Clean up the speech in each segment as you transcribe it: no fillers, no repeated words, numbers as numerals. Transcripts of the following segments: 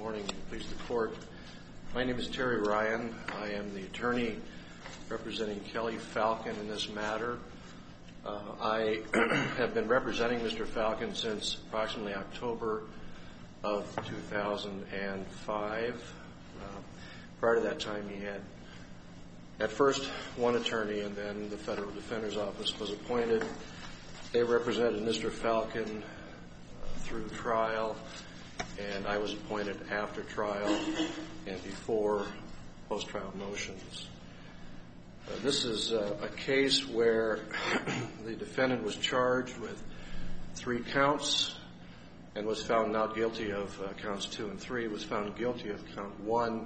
morning. Please the court. My name is Terry Ryan. I am the attorney representing Kelly Falcon in this matter. I have been representing Mr. Falcon since approximately October of 2005. Prior to that time, he had at first one attorney, and then the Federal Defender's Office was appointed. They represented Mr. Falcon through trial, and I was appointed after trial and before post-trial motions. This is a case where the defendant was charged with 3 counts and was found not guilty of counts 2 and 3, was found guilty of count 1.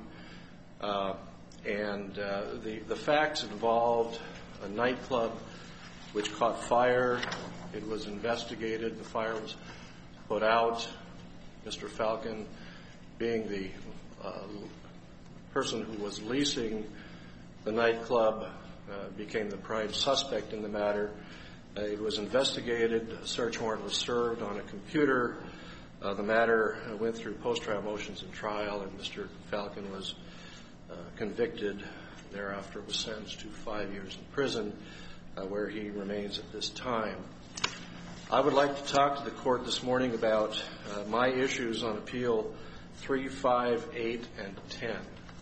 The facts involved a nightclub which caught fire. It was investigated. The fire was put out. Mr. Falcon, being the person who was leasing the nightclub, became the prime suspect in the matter. It was investigated. A search warrant was served on a computer. The matter went through post-trial motions and trial, and Mr. Falcon was convicted. Thereafter was sentenced to 5 years in prison, where he remains at this time. I would like to talk to the court this morning about my issues on Appeal 3, 5, 8, and 10.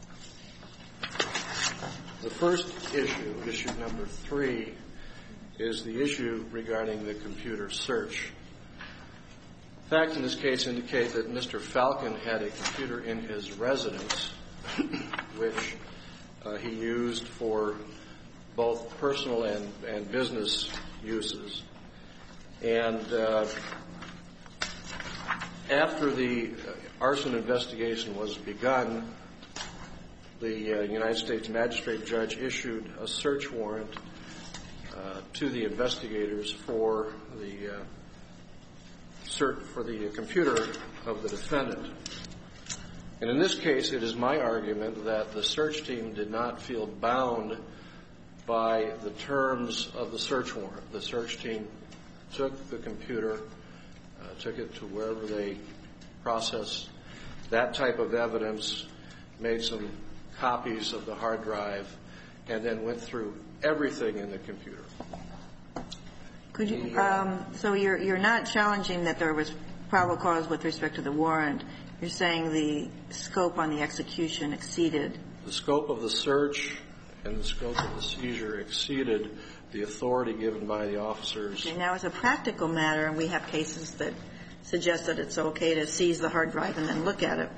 The first issue, issue number 3, is the issue regarding the computer search. Facts in this case indicate that Mr. Falcon had a computer in his residence which he used for both personal and business uses. And after the arson investigation was begun, the United States magistrate judge issued a search warrant to the investigators for the computer of the defendant. And in this case, it is my argument that the search team did not feel bound by the terms of the search warrant. The search team took the computer, took it to wherever they processed that type of evidence, made some copies of the hard drive, and then went through everything in the computer. Could you, so you're not challenging that there was probable cause with respect to the warrant. You're saying the scope on the execution exceeded. The scope of the search and the scope of the seizure exceeded the authority given by the officers. Okay, now, as a practical matter, and we have cases that suggest that it's okay to seize the hard drive and then look at it,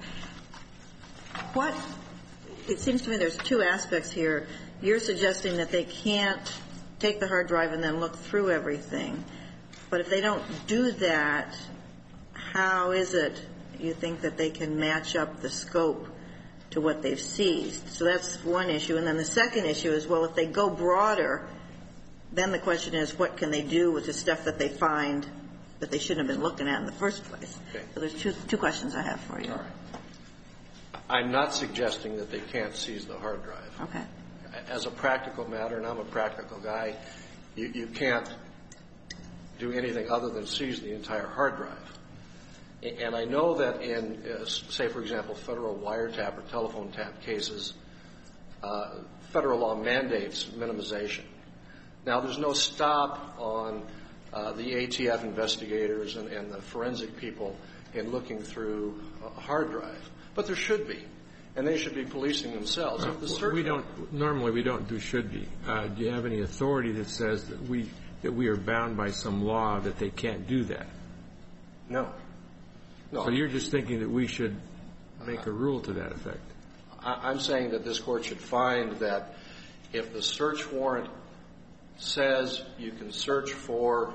it seems to me there's 2 aspects here. You're suggesting that they can't take the hard drive and then look through everything. But if they don't do that, how is it you think that they can match up the scope to what they've seized? So that's one issue. And then the second issue is, well, if they go broader, then the question is, what can they do with the stuff that they find that they shouldn't have been looking at in the first place? Okay. So there's two questions I have for you. All right. I'm not suggesting that they can't seize the hard drive. Okay. As a practical matter, and I'm a practical guy, you can't do anything other than seize the entire hard drive. And I know that in, say, for example, federal wiretap or telephone tap cases, federal law mandates minimization. Now, there's no stop on the ATF investigators and the forensic people in looking through a hard drive, but there should be, and they should be policing themselves. Normally we don't do should be. Do you have any authority that says that we are bound by some law that they can't do that? No. So you're just thinking that we should make a rule to that effect? I'm saying that this court should find that if the search warrant says you can search for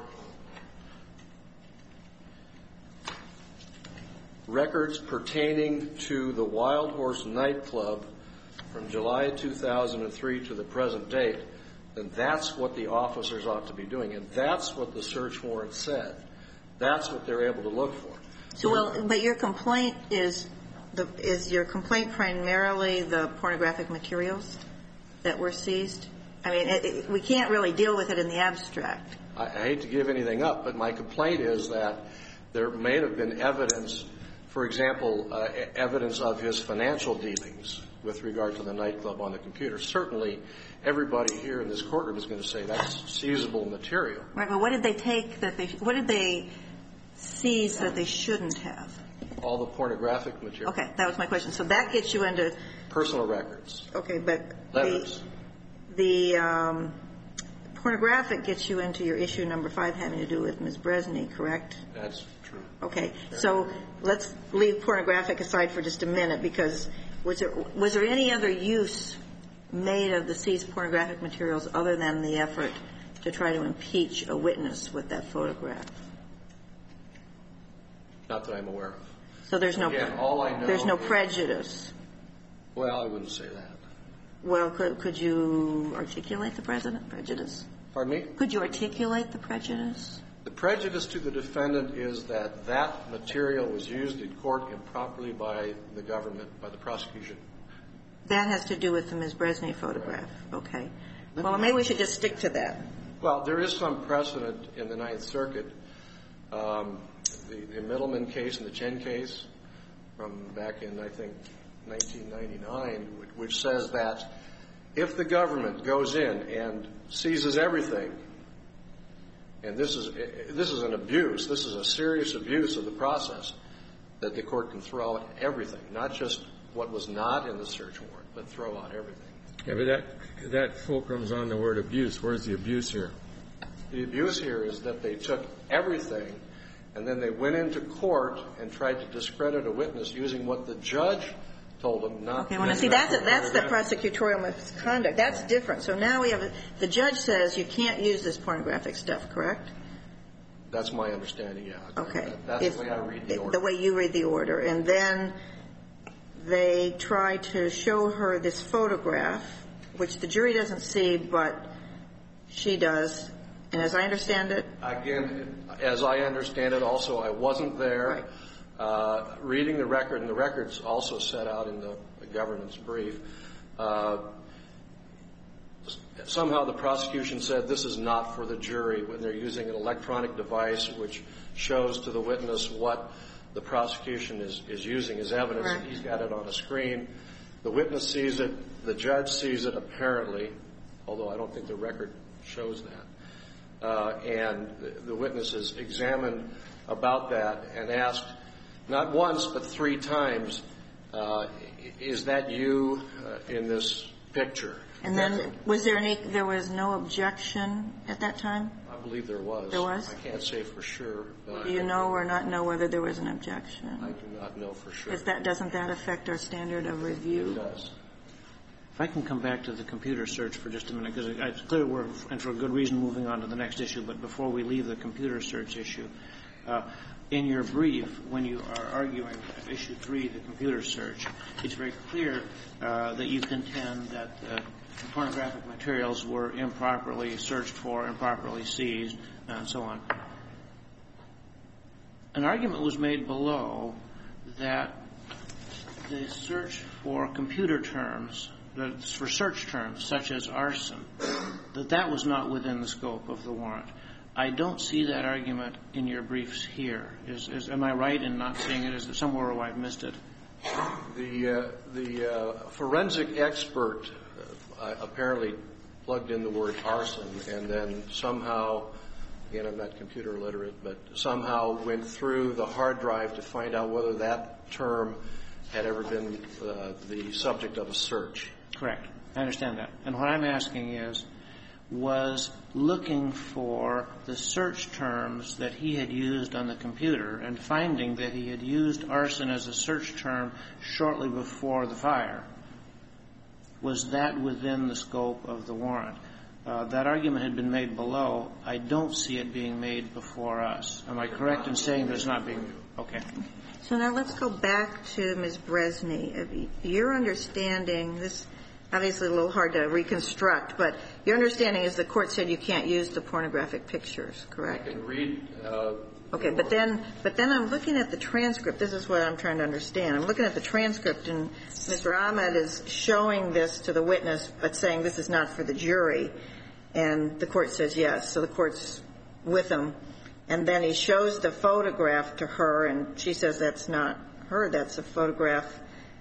records pertaining to the Wild Horse nightclub from July 2003 to the present date, then that's what the officers ought to be doing, and that's what the search warrant said. That's what they're able to look for. So, but your complaint is your complaint primarily the pornographic materials that were seized? I mean, we can't really deal with it in the abstract. I hate to give anything up, but my complaint is that there may have been evidence for example, evidence of his financial dealings with regard to the nightclub on the computer. Certainly, everybody here in this courtroom is going to say that's seizable material. Right, but what did they take that they – what did they seize that they shouldn't have? All the pornographic material. Okay, that was my question. So that gets you into – personal records. Okay, but letters. The pornographic gets you into your issue number 5 having to do with Ms. Bresney, correct? That's true. Okay. So let's leave pornographic aside for just a minute, because was there any other use made of the seized pornographic materials other than the effort to try to impeach a witness with that photograph? Not that I'm aware of. So there's no Again, all I know there's no is, prejudice. well, I wouldn't say that. Well, could you articulate the prejudice? Pardon me? Could you articulate the prejudice? The prejudice to the defendant is that that material was used in court improperly by the government, by the prosecution. That has to do with the Ms. Bresney photograph. Right. Okay. Well, maybe we should just stick to that. Well, there is some precedent in the Ninth Circuit. The Middleman case and the Chen case from back in, I think, 1999, which says that if the government goes in and seizes everything, and this is an abuse, this is a serious abuse of the process, that the court can throw out everything, not just what was not in the search warrant, but throw out everything. Yeah, but that fulcrums on the word abuse. Where's the abuse here? The abuse here is that they took everything and then they went into court and tried to discredit a witness using what the judge told them not okay, to. Well, see, that's the prosecutorial misconduct. That's different. So now we have the judge says you can't use this pornographic stuff, correct? That's my understanding, yeah. Okay. That's the way I read the order. The way you read the order. And then they try to show her this photograph, which the jury doesn't see, but she does. And as I understand it? Again, as I understand it, also, I wasn't there. Right. Reading the record, and the record's also set out in the government's brief, somehow the prosecution said this is not for the jury when they're using an electronic device which shows to the witness what the prosecution is using as evidence. Right. He's got it on a screen. The witness sees it. The judge sees it, apparently, although I don't think the record shows that. And the witness is examined about that and asked, not once but 3 times, is that you in this picture? And then there was no objection at that time? I believe there was. There was? I can't say for sure. Do you know or not know whether there was an objection? I do not know for sure. Doesn't that affect our standard of review? It does. If I can come back to the computer search for just a minute, because it's clear we're, and for a good reason, moving on to the next issue, but before we leave the computer search issue, in your brief, when you are arguing issue 3, the computer search, it's very clear that you contend that the pornographic materials were improperly searched for, improperly seized, and so on. An argument was made below that the search for computer terms, for search terms such as arson, that was not within the scope of the warrant. I don't see that argument in your briefs here. Am I right in not seeing it? Is it somewhere where I've missed it? The forensic expert apparently plugged in the word arson and then somehow, again, I'm not computer literate, but somehow went through the hard drive to find out whether that term had ever been the subject of a search. Correct. I understand that. And what I'm asking is, was looking for the search terms that he had used on the computer and finding that he had used arson as a search term shortly before the fire, was that within the scope of the warrant? That argument had been made below. I don't see it being made before us. Am I correct in saying that it's not being? Okay. So now let's go back to Ms. Bresney. Your understanding, this obviously a little hard to reconstruct, but your understanding is the court said you can't use the pornographic pictures, correct? I can read. Okay, but then I'm looking at the transcript. This is what I'm trying to understand. I'm looking at the transcript, and Mr. Ahmed is showing this to the witness, but saying this is not for the jury. And the court says yes. So the court's with him. And then he shows the photograph to her, and she says that's not her that's a photograph,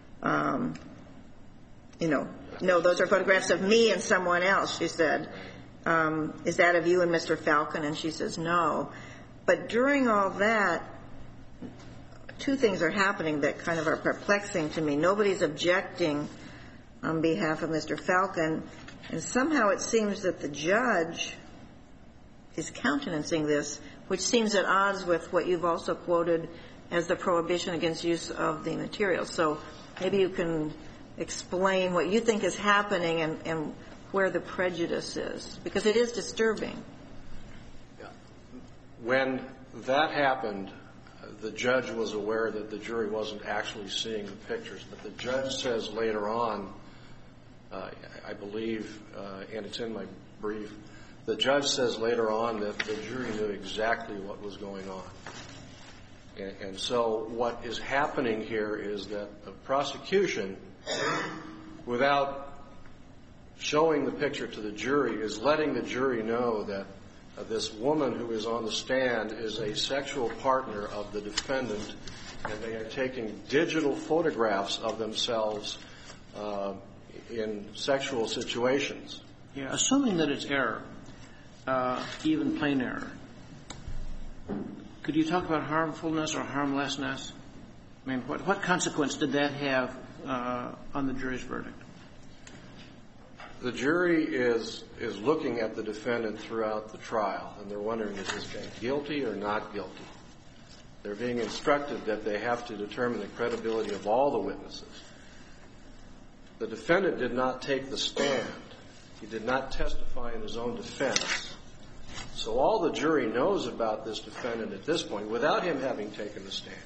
you know, no, those are photographs of me and someone else, she said. Is that of you and Mr. Falcon? And she says no. But during all that, two things are happening that kind of are perplexing to me. Nobody's objecting on behalf of Mr. Falcon, and somehow it seems that the judge is countenancing this, which seems at odds with what you've also quoted as the prohibition against use of the material. So maybe you can explain what you think is happening and where the prejudice is, because it is disturbing. Yeah. When that happened, the judge was aware that the jury wasn't actually seeing the pictures, but the judge says later on, I believe, and it's in my brief, the judge says later on that the jury knew exactly what was going on. And so what is happening here is that the prosecution, without showing the picture to the jury, is letting the jury know that this woman who is on the stand is a sexual partner of the defendant, and they are taking digital photographs of themselves in sexual situations. Yeah, assuming that it's error, even plain error, could you talk about harmfulness or harmlessness? I mean, what consequence did that have on the jury's verdict? The jury is looking at the defendant throughout the trial, and they're wondering, is this guy guilty or not guilty? They're being instructed that they have to determine the credibility of all the witnesses. The defendant did not take the stand. He did not testify in his own defense. So all the jury knows about this defendant at this point, without him having taken the stand,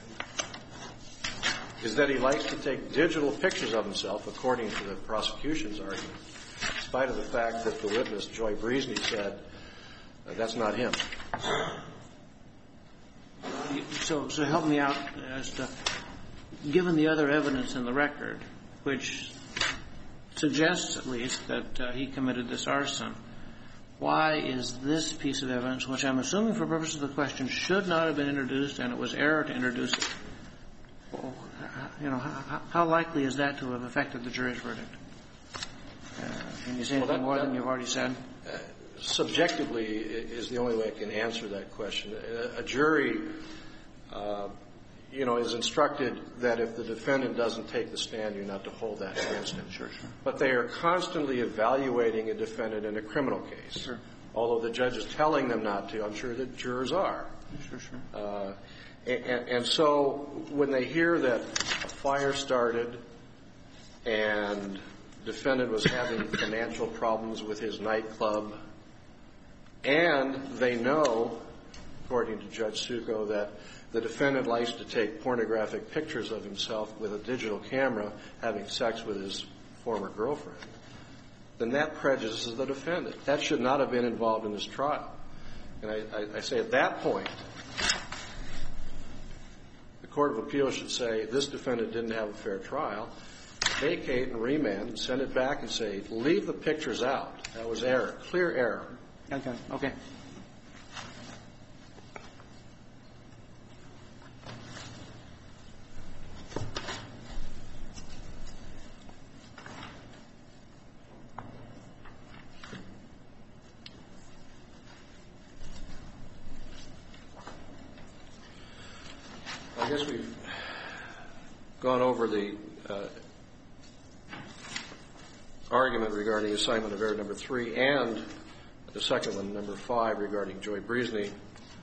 is that he likes to take digital pictures of himself, according to the prosecution's argument, in spite of the fact that the witness, Joy Breesney, said that's not him. So help me out as to, given the other evidence in the record, which suggests at least that he committed this arson, why is this piece of evidence, which I'm assuming for purposes of the question should not have been introduced and it was error to introduce it, how likely is that to have affected the jury's verdict? Can you say anything more than you've already said? Subjectively is the only way I can answer that question. A jury, is instructed that if the defendant doesn't take the stand, you're not to hold that against him. Sure. But they are constantly evaluating a defendant in a criminal case. Sure. Although the judge is telling them not to, I'm sure that jurors are. Sure. And so when they hear that a fire started and the defendant was having financial problems with his nightclub, and they know, according to Judge Succo, that the defendant likes to take pornographic pictures of himself with a digital camera having sex with his former girlfriend, then that prejudices the defendant. That should not have been involved in this trial. And I say at that point, the Court of Appeals should say this defendant didn't have a fair trial, vacate and remand and send it back and say, leave the pictures out. That was error, clear error. Okay. I guess we've gone over the argument regarding assignment of error number 3 and the second one, number 5, regarding Joy Breesney.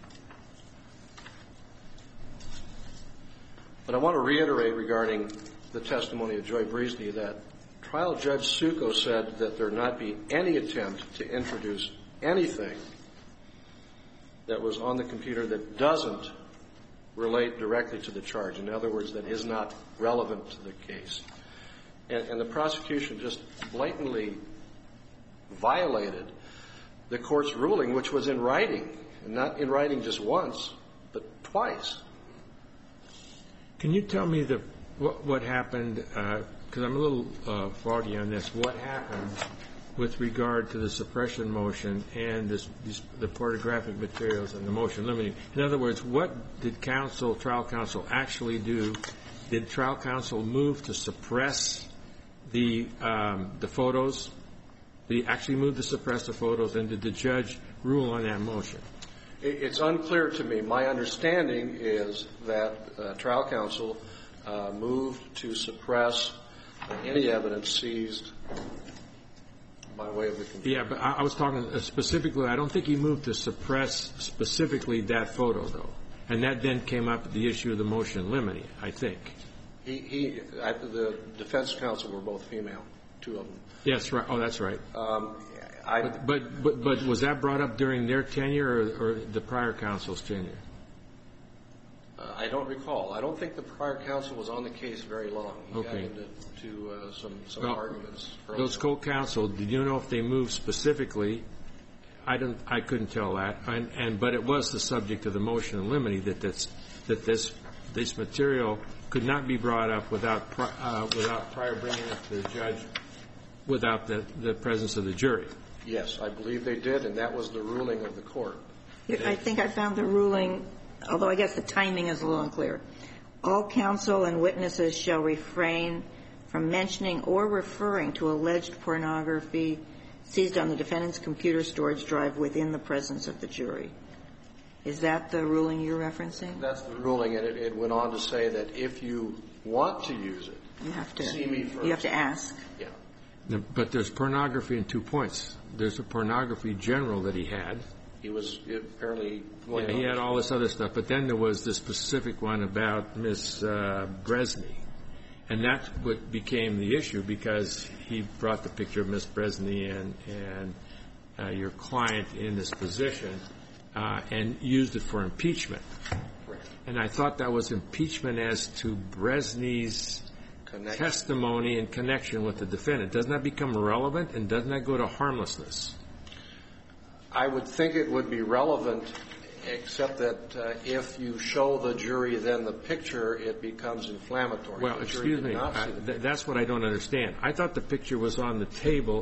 But I want to reiterate regarding the testimony of Joy Breesney that trial Judge Succo said that there not be any attempt to introduce anything that was on the computer that doesn't relate directly to the charge. In other words, that is not relevant to the case. And the prosecution just blatantly violated the Court's ruling, which was in writing, and not in writing just once, but twice. Can you tell me what happened, because I'm a little foggy on this, what happened with regard to the suppression motion and the pornographic materials and the motion limiting? In other words, what did trial counsel actually do did trial counsel move to suppress the photos? Did he actually move to suppress the photos, and did the judge rule on that motion? It's unclear to me. My understanding is that trial counsel moved to suppress any evidence seized by way of the computer. Yeah, but I was talking specifically, I don't think he moved to suppress specifically that photo, though. And that then came up at the issue of the motion in limine, I think. The defense counsel were both female, two of them. Yes, right. Oh, that's right. But was that brought up during their tenure or the prior counsel's tenure? I don't recall. I don't think the prior counsel was on the case very long. He got Okay. into some arguments. Those co-counsel, did you know if they moved specifically? I couldn't tell that. But it was the subject of the motion in limine that this material could not be brought up without prior bringing it to the judge without the presence of the jury. Yes, I believe they did, and that was the ruling of the court. I think I found the ruling, although I guess the timing is a little unclear. All counsel and witnesses shall refrain from mentioning or referring to alleged pornography seized on the defendant's computer storage drive within the presence of the jury. Is that the ruling you're referencing? That's the ruling, and it went on to say that if you want to use it, You have to see me first. You have to ask. Yeah. But there's pornography in 2 points. There's a pornography general that he had. He was apparently going on. He had all this other stuff. But then there was this specific one about Miss Bresney. And that's what became the issue because he brought the picture of Miss Bresney and your client in this position and used it for impeachment. Correct. And I thought that was impeachment as to Bresney's testimony in connection with the defendant. Doesn't that become relevant, and doesn't that go to harmlessness? I would think it would be relevant, except that if you show the jury then the picture, it becomes inflammatory. Well, excuse me. That's what I don't understand. I thought the picture was on the table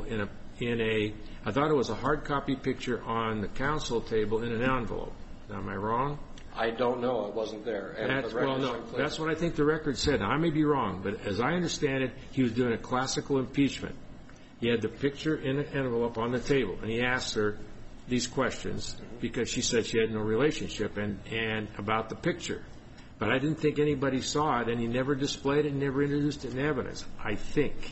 I thought it was a hard copy picture on the counsel table in an envelope. Am I wrong? I don't know. I wasn't there. That's what I think the record said. Now, I may be wrong, but as I understand it, he was doing a classical impeachment. He had the picture in an envelope on the table, and he asked her these questions because she said she had no relationship and about the picture. But I didn't think anybody saw it, and he never displayed it and never introduced it in evidence, I think.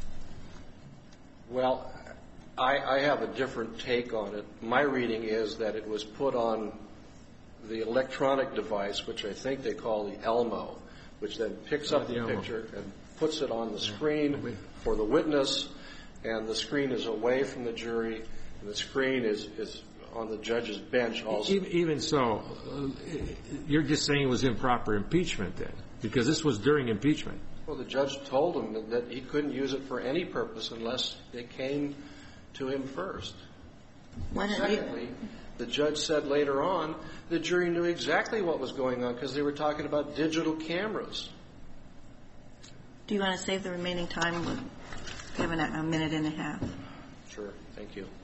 Well, I have a different take on it. My reading is that it was put on the electronic device, which I think they call the Elmo, which then picks up the picture and puts it on the screen for the witness, and the screen is away from the jury, and the screen is on the judge's bench also. Even so, you're just saying it was improper impeachment then, because this was during impeachment. Well, the judge told him that he couldn't use it for any purpose unless they came to him first. Secondly, the judge said later on the jury knew exactly what was going on because they were talking about digital cameras. Do you want to save the remaining time? We have a minute and a half. Sure. Thank you.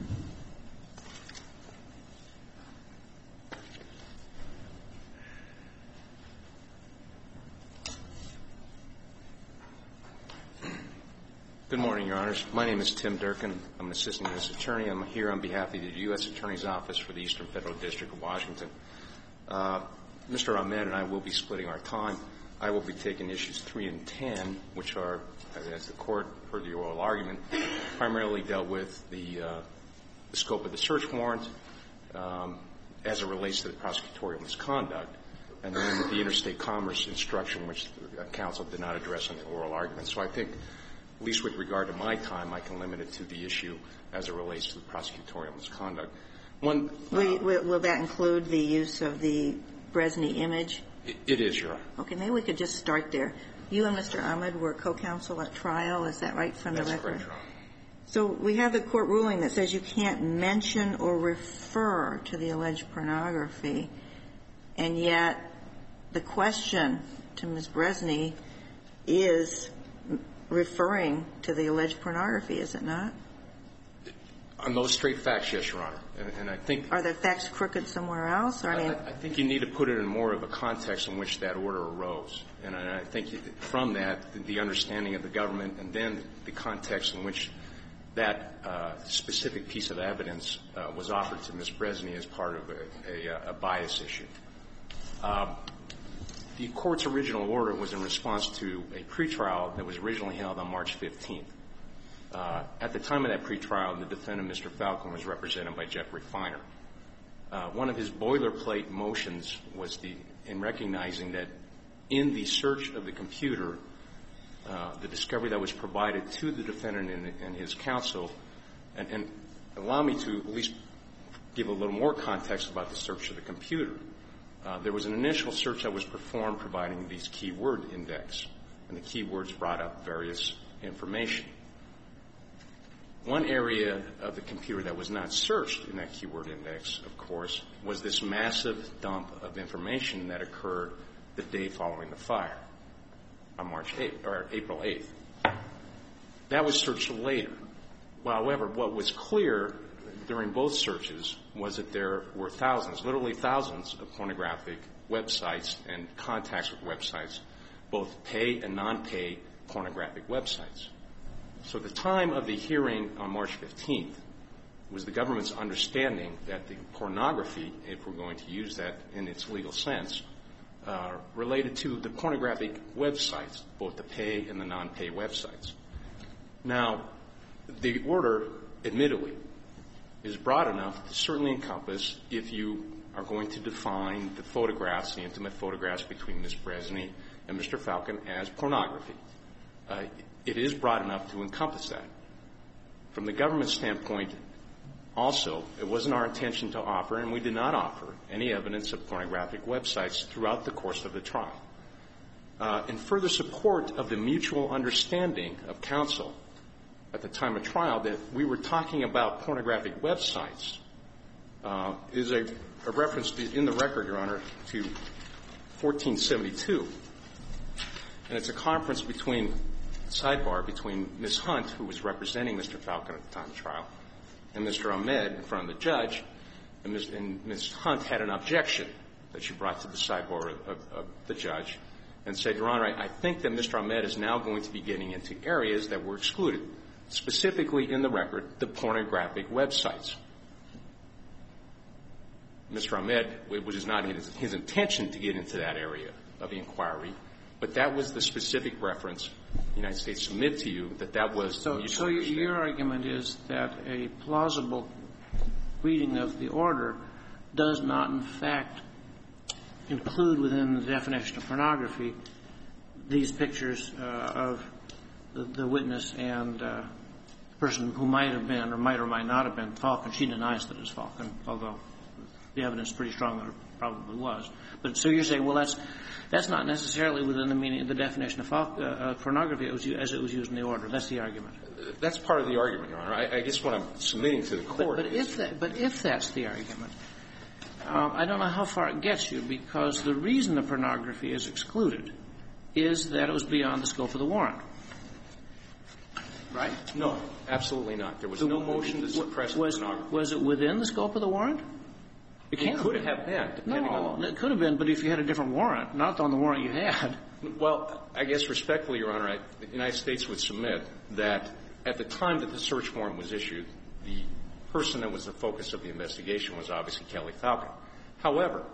Good morning, Your Honors. My name is Tim Durkin. I'm an assistant U.S. attorney. I'm here on behalf of the U.S. Attorney's Office for the Eastern Federal District of Washington. Mr. Ahmed and I will be splitting our time. I will be taking issues 3 and 10, which are, as the Court heard the oral argument, primarily dealt with the scope of the search warrant as it relates to the prosecutorial misconduct, and then the interstate commerce instruction, which the counsel did not address in the oral argument. So I think, at least with regard to my time, I can limit it to the issue as it relates to the prosecutorial misconduct. Will that include the use of the Bresney image? It is, Your Honor. Okay, maybe we could just start there. You and Mr. Ahmed were co-counsel at trial. Is that right from the record? That's correct, Your Honor. So we have the court ruling that says you can't mention or refer to the alleged pornography, and yet the question to Ms. Bresney is referring to the alleged pornography, is it not? On those straight facts, yes, Your Honor. And I think... Are the facts crooked somewhere else? Or, I think you need to put it in more of a context in which that order arose. And I think from that, the understanding of the government and then the context in which that specific piece of evidence was offered to Ms. Bresney as part of a bias issue. The Court's original order was in response to a pretrial that was originally held on March 15th. At the time of that pretrial, the defendant, Mr. Falcon, was represented by Jeffrey Feiner. One of his boilerplate motions was in recognizing that in the search of the computer, the discovery that was provided to the defendant and his counsel, and allow me to at least give a little more context about the search of the computer. There was an initial search that was performed providing these keyword index, and the keywords brought up various information. One area of the computer that was not searched in that keyword index, of course, was this massive dump of information that occurred the day following the fire on April 8th. That was searched later. However, what was clear during both searches was that there were thousands, literally thousands of pornographic websites and contacts with websites, both pay and non-pay pornographic websites. So at the time of the hearing on March 15th was the government's understanding that the pornography, if we're going to use that in its legal sense, related to the pornographic websites, both the pay and the non-pay websites. Now, the order, admittedly, is broad enough to certainly encompass if you are going to define the photographs, the intimate photographs between Ms. Bresney and Mr. Falcon as pornography. It is broad enough to encompass that. From the government's standpoint, also, it wasn't our intention to offer, and we did not offer, any evidence of pornographic websites throughout the course of the trial. In further support of the mutual understanding of counsel at the time of trial that we were talking about pornographic websites is a reference in the record, Your Honor, to 1472. And it's a conference sidebar between Ms. Hunt, who was representing Mr. Falcon at the time of trial, and Mr. Ahmed in front of the judge, and Ms. Hunt had an objection that she brought to the sidebar of the judge and said, Your Honor, I think that Mr. Ahmed is now going to be getting into areas that were excluded, specifically in the record, the pornographic websites. Mr. Ahmed, it was not his intention to get into that area of the inquiry, but that was the specific reference the United States submitted to you, that was the mutual understanding. So your argument is that a plausible reading of the order does not, in fact, include within the definition of pornography these pictures of the witness and the person who might have been or might not have been Falcon. She denies that it's Falcon, although the evidence is pretty strong that it probably was. But so you're saying, well, that's not necessarily within the meaning of the definition of pornography as it was used in the order. That's the argument. That's part of the argument, Your Honor. I guess what I'm submitting to the Court But if that's the argument, I don't know how far it gets you, because the reason the pornography is excluded is that it was beyond the scope of the warrant. Right? No, absolutely not. There was no motion to suppress pornography. Was it within the scope of the warrant? It could have been, depending on... No, it could have been, but if you had a different warrant, not on the warrant you had. Well, I guess respectfully, Your Honor, the United States would submit that at the time that the search warrant was issued, the person that was the focus of the investigation was obviously Kelly Falcon. However,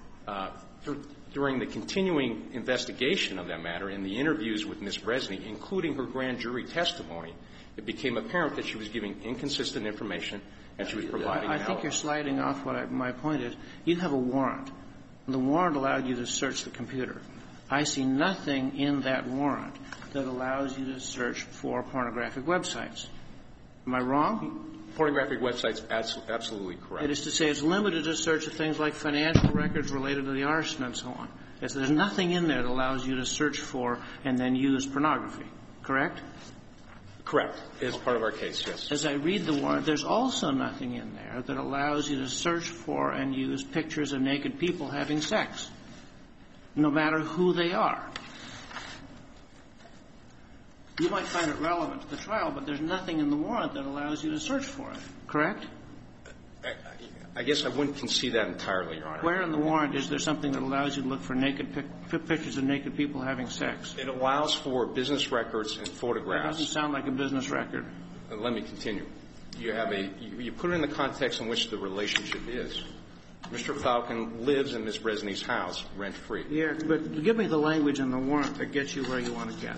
during the continuing investigation of that matter and the interviews with Ms. Bresney, including her grand jury testimony, it became apparent that she was giving inconsistent information and she was providing an alibi. I think you're sliding off what my point is. You have a warrant. The warrant allowed you to search the computer. I see nothing in that warrant that allows you to search for pornographic websites. Am I wrong? Pornographic websites, absolutely correct. It is to say it's limited to search of things like financial records related to the arson and so on. There's nothing in there that allows you to search for and then use pornography. Correct? Correct. It is part of our case, yes. As I read the warrant, there's also nothing in there that allows you to search for and use pictures of naked people having sex, no matter who they are. You might find it relevant to the trial, but there's nothing in the warrant that allows you to search for it, correct? I guess I wouldn't concede that entirely, Your Honor. Where in the warrant is there something that allows you to look for pictures of naked people having sex? It allows for business records and photographs. That doesn't sound like a business record. Let me continue. You put it in the context in which the relationship is. Mr. Falcon lives in Ms. Bresney's house rent-free. Yeah, but give me the language in the warrant that gets you where you want to get.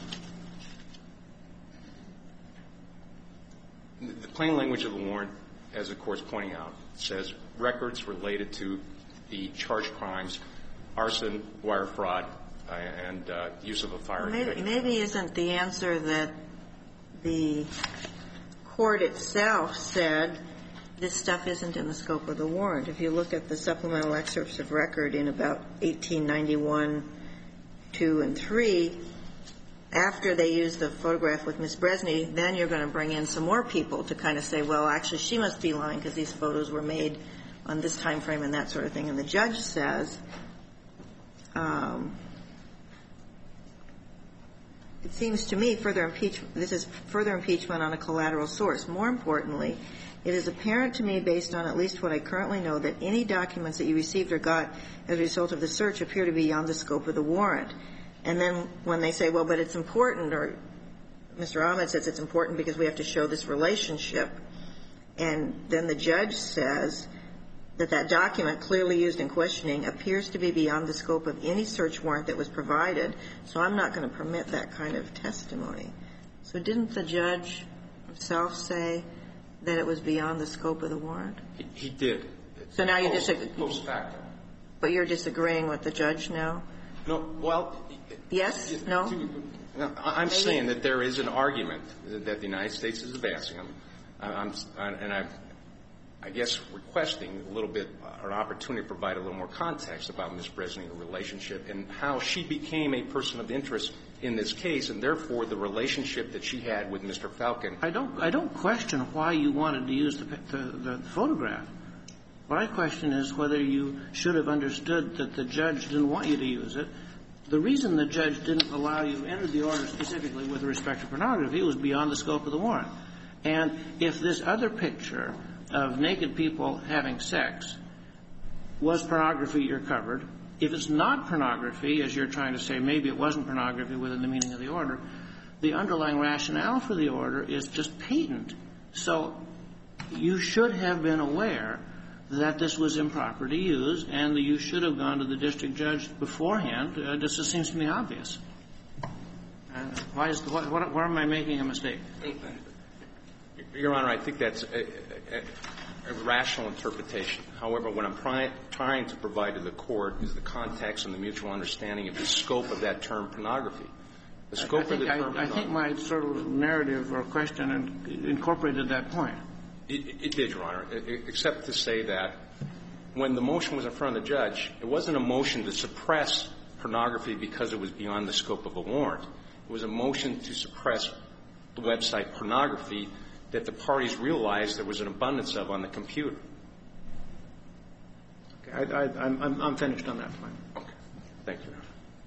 The plain language of the warrant, as the Court's pointing out, says records related to the charged crimes, arson, wire fraud, and use of a firearm. Maybe isn't the answer that the Court itself said this stuff isn't in the scope of the warrant. If you look at the supplemental excerpts of record in about 1891, 2, and 3, after they use the photograph with Ms. Bresney, then you're going to bring in some more people to kind of say, well, actually, she must be lying because these photos were made on this time frame and that sort of thing. And the judge says, it seems to me this is further impeachment on a collateral source. More importantly, it is apparent to me, based on at least what I currently know, that any documents that you received or got as a result of the search appear to be beyond the scope of the warrant. And then when they say, well, but it's important, or Mr. Ahmed says it's important because we have to show this relationship, and then the judge says that that document clearly used in questioning appears to be beyond the scope of any search warrant that was provided, so I'm not going to permit that kind of testimony. So didn't the judge himself say that it was beyond the scope of the warrant? He did. So now you disagree. Post facto. But you're disagreeing with the judge now? No. Well. Yes? No? I'm saying that there is an argument that the United States is advancing. I'm I guess requesting a little bit an opportunity to provide a little more context about Ms. Bresney's relationship and how she became a person of interest in this case, and therefore the relationship that she had with Mr. Falcon. I don't question why you wanted to use the photograph. What I question is whether you should have understood that the judge didn't want you to use it. The reason the judge didn't allow you to enter the order specifically with respect to pornography was beyond the scope of the warrant. And if this other picture of naked people having sex was pornography, you're covered. If it's not pornography, as you're trying to say, maybe it wasn't pornography within the meaning of the order, the underlying rationale for the order is just patent. So you should have been aware that this was improper to use and that you should have gone to the district judge beforehand. This just seems to me obvious. Where am I making a mistake? Your Honor, I think that's a rational interpretation. However, what I'm trying to provide to the Court is the context and the mutual understanding of the scope of that term pornography. The scope of the term pornography. I think my sort of narrative or question incorporated that point. It did, Your Honor, except to say that when the motion was in front of the judge, it wasn't a motion to suppress pornography because it was beyond the scope of a warrant. It was a motion to suppress the website pornography that the parties realized there was an abundance of on the computer. Okay. I'm finished on that point. Okay. Thank you,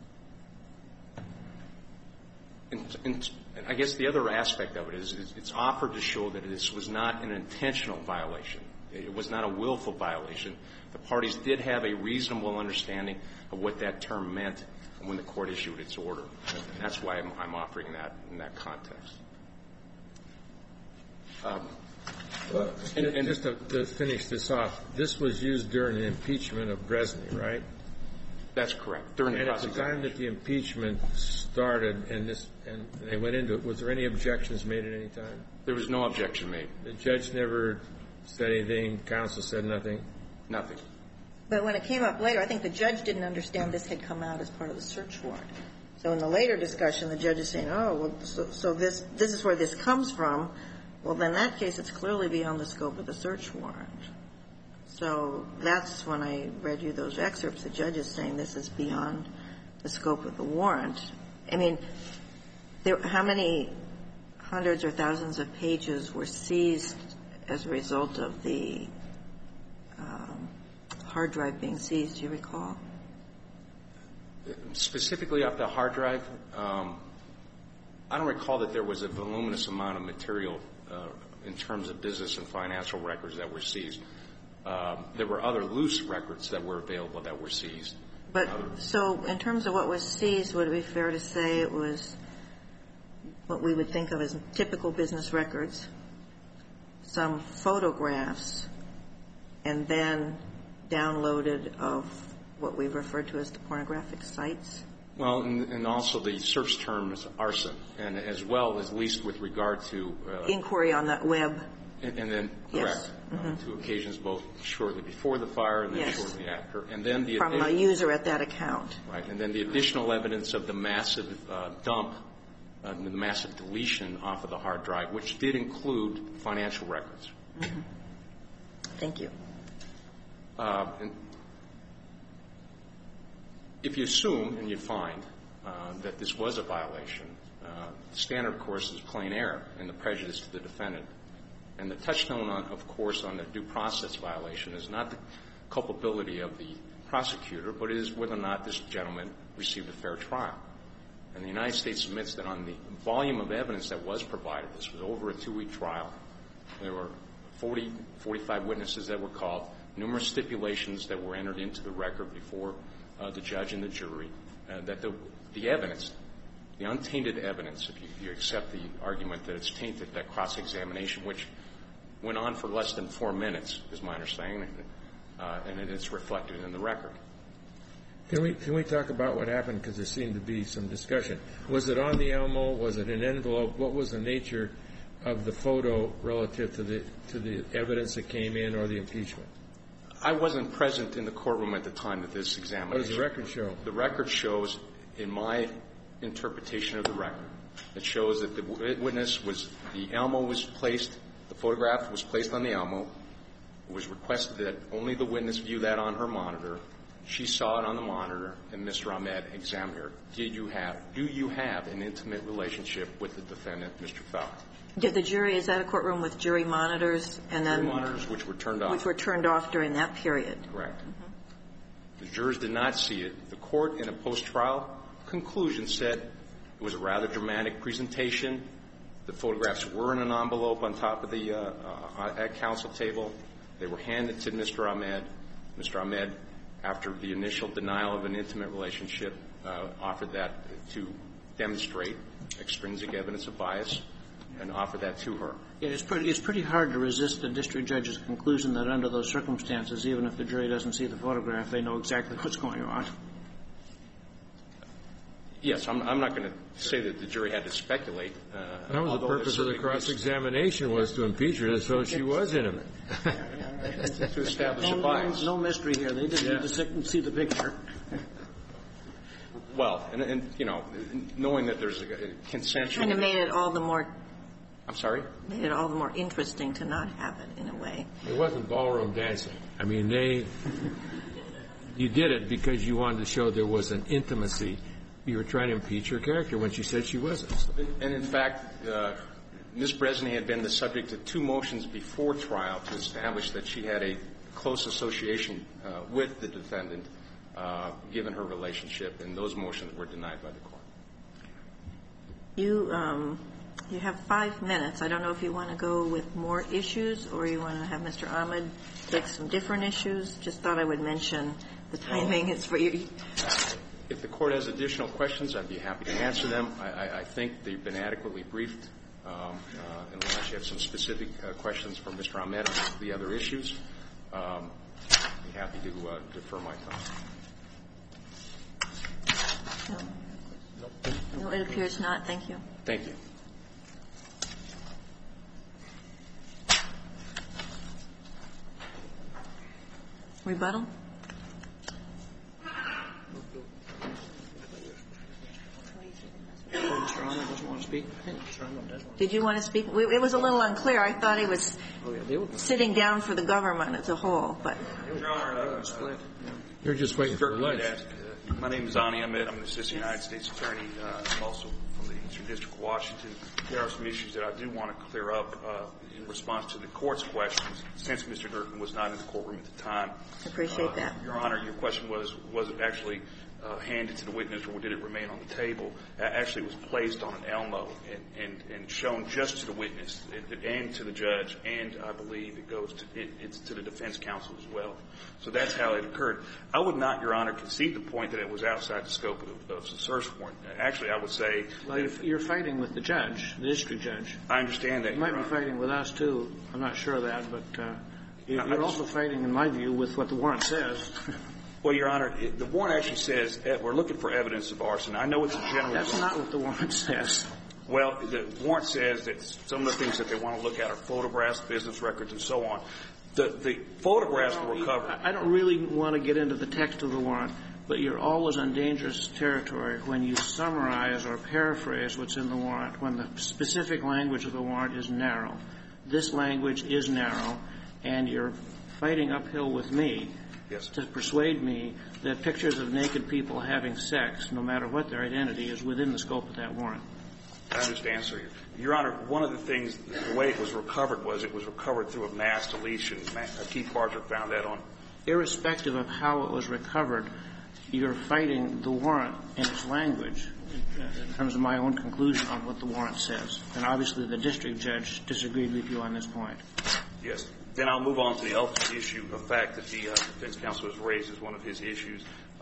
Your Honor. And I guess the other aspect of it is it's offered to show that this was not an intentional violation. It was not a willful violation. The parties did have a reasonable understanding of what that term meant when the Court issued its order. And that's why I'm offering that in that context. And just to finish this off, this was used during the impeachment of Bresney, right? That's correct. During the at the time that the impeachment started and they went into it, was there any objections made at any time? There was no objection made. The judge never said anything. Counsel said nothing. Nothing. But when it came up later, I think the judge didn't understand this had come out as part of the search warrant. So in the later discussion, the judge is saying, oh, well, so this is where this comes from. Well, then in that case, it's clearly beyond the scope of the search warrant. So that's when I read you those excerpts. The judge is saying this is beyond the scope of the warrant. I mean, how many hundreds or thousands of pages were seized as a result of the hard drive being seized, do you recall? Specifically off the hard drive, I don't recall that there was a voluminous amount of material in terms of business and financial records that were seized. There were other loose records that were available that were seized. But so in terms of what was seized, would it be fair to say it was what we would think of as typical business records, some photographs, and then downloaded of what we've referred to as the pornographic sites? Well, and also the search term is arson, and as well as least with regard to inquiry on that web. And then, yes. Correct, to occasions both shortly before the fire and then yes. shortly after. And then the from a user at that account. Right. And then the additional evidence of the massive dump, the massive deletion off of the hard drive, which did include financial records. Mm-hmm. Thank you. And if you assume and you find that this was a violation, the standard, of course, is plain error and the prejudice to the defendant. And the touchstone, of course, on the due process violation is not the culpability of the prosecutor, but it is whether or not this gentleman received a fair trial. And the United States admits that on the volume of evidence that was provided, this was over a 2-week trial, there were 45 witnesses that were called, numerous stipulations that were entered into the record before the judge and the jury, that the evidence, the untainted evidence, if you accept the argument that it's tainted, that cross-examination, which went on for less than 4 minutes, is my understanding, and it's reflected in the record. Can we talk about what happened, because there seemed to be some discussion. Was it on the Elmo? Was it an envelope? What was the nature of the photo relative to the evidence that came in or the impeachment? I wasn't present in the courtroom at the time of this examination. What does the record show? The record shows, in my interpretation of the record, it shows that the witness was, the Elmo was placed, the photograph was placed on the Elmo. It was requested that only the witness view that on her monitor. She saw it on the monitor, and Mr. Ahmed examined her. Do you have an intimate relationship with the defendant, Mr. Falk? Did the jury, is that a courtroom with jury monitors? And then jury monitors which were turned off. Which were turned off during that period. Correct. Mm-hmm. The jurors did not see it. The court, in a post-trial conclusion, said it was a rather dramatic presentation. The photographs were in an envelope on top of the at counsel table. They were handed to Mr. Ahmed. Mr. Ahmed, after the initial denial of an intimate relationship, offered that to demonstrate extrinsic evidence of bias and offered that to her. Yeah, it's pretty hard to resist the district judge's conclusion that under those circumstances, even if the jury doesn't see the photograph, they know exactly what's going on. Yes, I'm not going to say that the jury had to speculate. That was the purpose of the cross-examination, was to impeach her so she was intimate. To establish a bias. No mystery here. They didn't need to see the picture. Well, and you know, knowing that there's a consensual. Kind of made it all the more. I'm sorry? Made it all the more interesting to not have it, in a way. It wasn't ballroom dancing. I mean, you did it because you wanted to show there was an intimacy. You were trying to impeach her character when she said she wasn't. And in fact, Ms. Bresney had been the subject of 2 motions before trial to establish that she had a close association with the defendant, given her relationship, and those motions were denied by the court. You have 5 minutes. I don't know if you want to go with more issues or you want to have Mr. Ahmed take some different issues. Just thought I would mention the timing is for you. If the court has additional questions, I'd be happy to answer them. I think they've been adequately briefed. Unless you have some specific questions for Mr. Ahmed on the other issues, I'd be happy to defer my time. No, it appears not. Thank you. Thank you. Rebuttal? Mr. Ahmed doesn't want to speak. I think Mr. Ahmed does want to speak. Did you want to speak? It was a little unclear. I thought he was sitting down for the government as a whole, but. Your Honor, you're just waiting for lunch. My name is Ani Ahmed. I'm an assistant United States attorney. I'm also from the Eastern District of Washington. There are some issues that I do want to clear up in response to the court's questions, since Mr. Durkin was not in the courtroom at the time. I appreciate that. Your Honor, your question was it actually handed to the witness or did it remain on the table. Actually, it was placed on an Elmo and shown just to the witness and to the judge, and I believe it's to the defense counsel as well. So that's how it occurred. I would not, Your Honor, concede the point that it was outside the scope of the search warrant. Actually, I would say... Well, you're fighting with the judge, the district judge. I understand that, You might be fighting with us, too. I'm not sure of that, but you're also fighting, in my view, with what the warrant says. Well, Your Honor, the warrant actually says we're looking for evidence of arson. I know it's a general... That's not what the warrant says. Well, the warrant says that some of the things that they want to look at are photographs, business records, and so on. The photographs were recovered. I don't really want to get into the text of the warrant, but you're always on dangerous territory when you summarize or paraphrase what's in the warrant when the specific language of the warrant is narrow. This language is narrow, and you're fighting uphill with me to persuade me that pictures of naked people having sex, no matter what their identity, is within the scope of that warrant. I understand, sir. Your Honor, one of the things, the way it was recovered through a mass deletion. Keith Barger found that on. Irrespective of how it was recovered, you're fighting the warrant in its language in terms of my own conclusion on what the warrant says. And obviously the district judge disagreed with you on this point. Yes. Then I'll move on to the ultimate issue, the fact that the defense counsel has raised as one of his issues.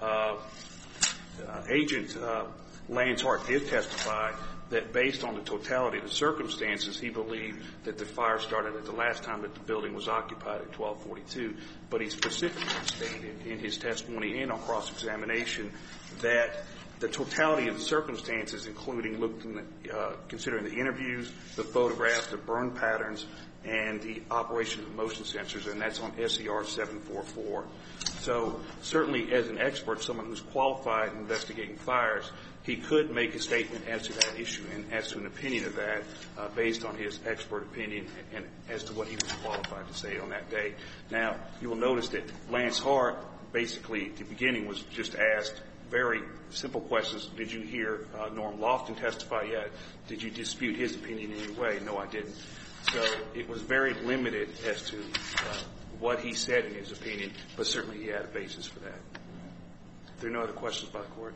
Agent Lance Hart did testify that based on the totality of the circumstances, he believed that the fire started at the last time that the building was occupied at 1242. But he specifically stated in his testimony and on cross-examination that the totality of the circumstances, including considering the interviews, the photographs, the burn patterns, and the operation of the motion sensors, and that's on SER 744. So certainly as an expert, someone who's qualified in investigating fires, he could make a statement as to that issue and as to an opinion of that based on his expert opinion and as to what he was qualified to say on that day. Now, you will notice that Lance Hart basically at the beginning was just asked very simple questions. Did you hear Norm Lofton testify yet? Did you dispute his opinion in any way? No, I didn't. So it was very limited as to what he said in his opinion, but certainly he had a basis for that. If there are no other questions by the Court.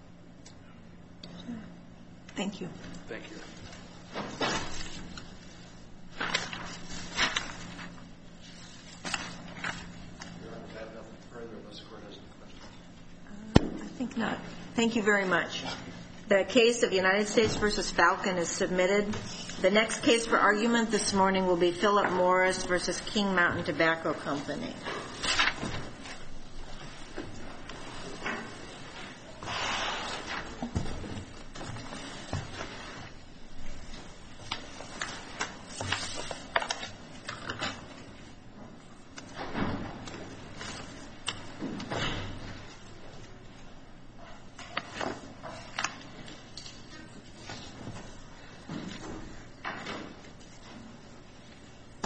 Thank you. Thank you. I think not. Thank you very much. The case of United States v. Falcon is submitted. The next case for argument this morning will be Philip Morris v. King Mountain Tobacco Company.